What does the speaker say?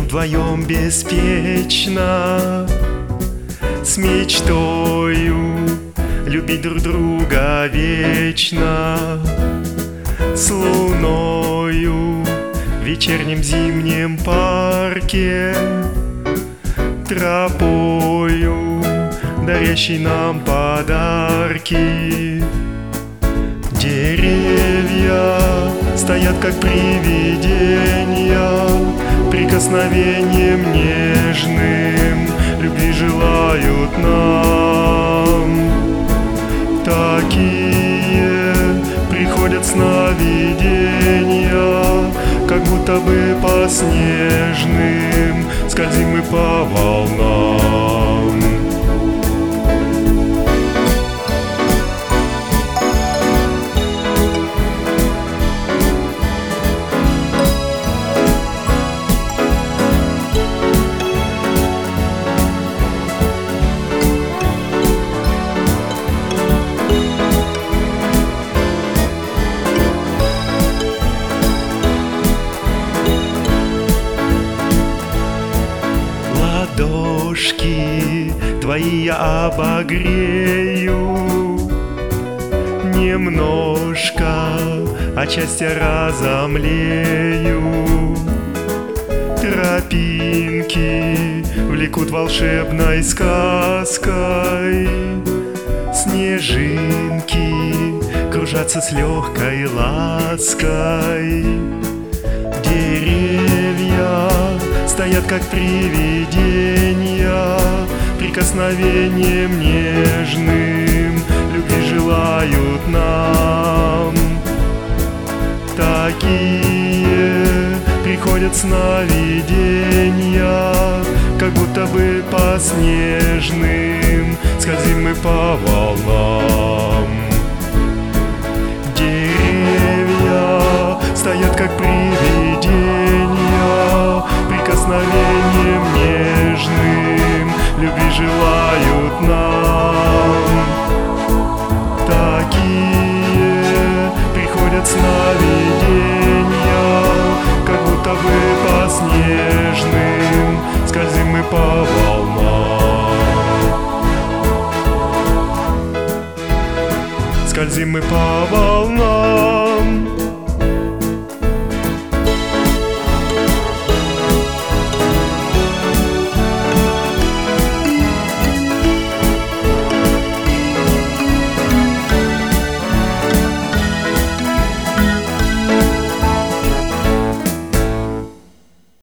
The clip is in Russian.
вдвоем беспечно, с мечтою любить друг друга вечно, с луною в вечернем зимнем парке, тропою, дарящей нам подарки. Деревья стоят как привидения, прикосновением нежным любви желают нам. Такие приходят сновидения, как будто бы по снежным скользим мы по волнам. Ладошки твои я обогрею, немножко от счастья разомлею. Тропинки влекут волшебной сказкой, снежинки кружатся с легкой лаской. Деревья стоят как привидения, прикосновением нежным любви желают нам. Такие приходят сновидения, как будто бы по снежным скользим мы по волнам. Деревья стоят как привидения, прикосновением нежным любви желают нам. Такие приходят сновидения,